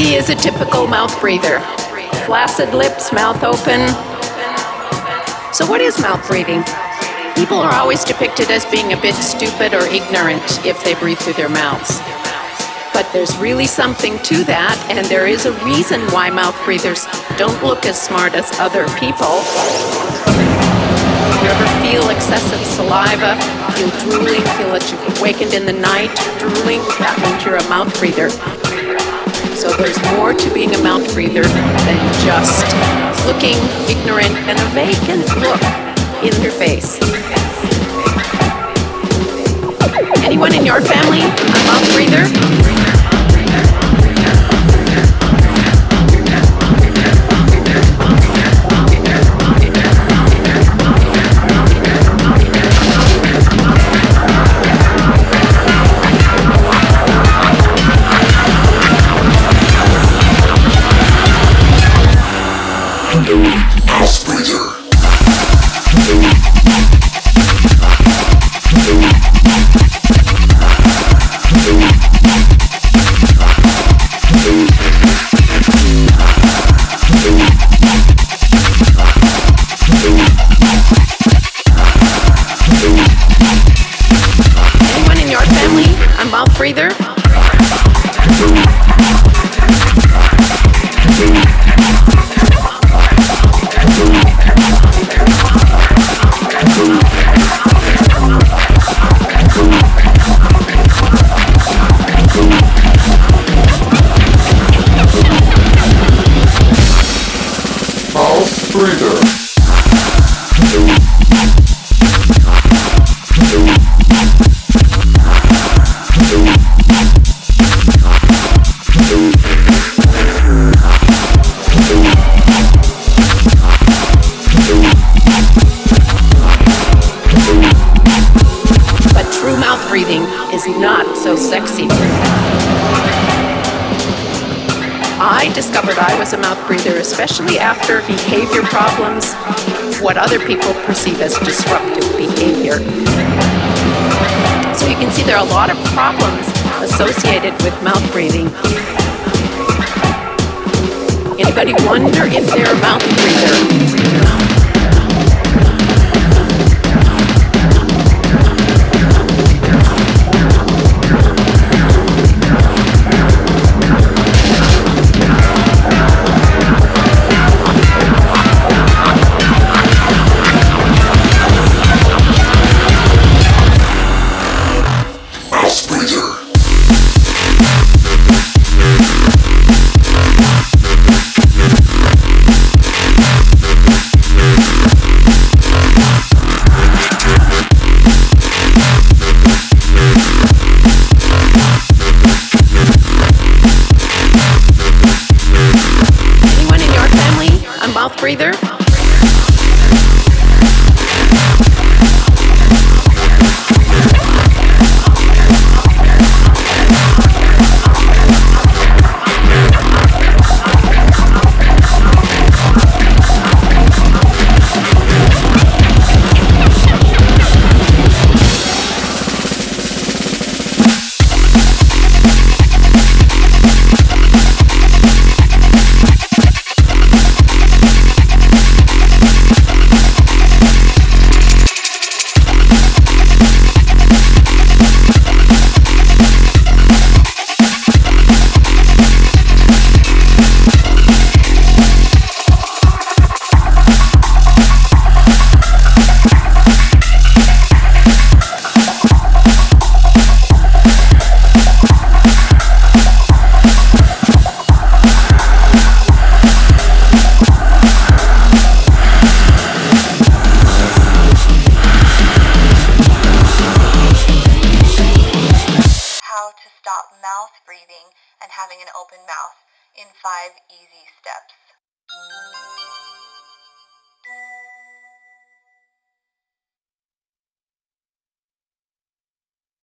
He is a typical mouth breather. Flaccid lips, mouth open. So what is mouth breathing? People are always depicted as being a bit stupid or ignorant if they breathe through their mouths. But there's really something to that, and there is a reason why mouth breathers don't look as smart as other people. You ever feel excessive saliva, feel drooling, feel that you've awakened in the night drooling? That means you're a mouth breather. So there's more to being a mouth breather than just looking ignorant and a vacant look in your face. Anyone in your family a mouth breather? Breather? Mouth breather. Breathing is not so sexy. I discovered I was a mouth breather, especially after behavior problems, what other people perceive as disruptive behavior. So you can see there are a lot of problems associated with mouth breathing. Anybody wonder if they're a mouth breather? Mouth breather? Mouth breathing and having an open mouth in 5 easy steps.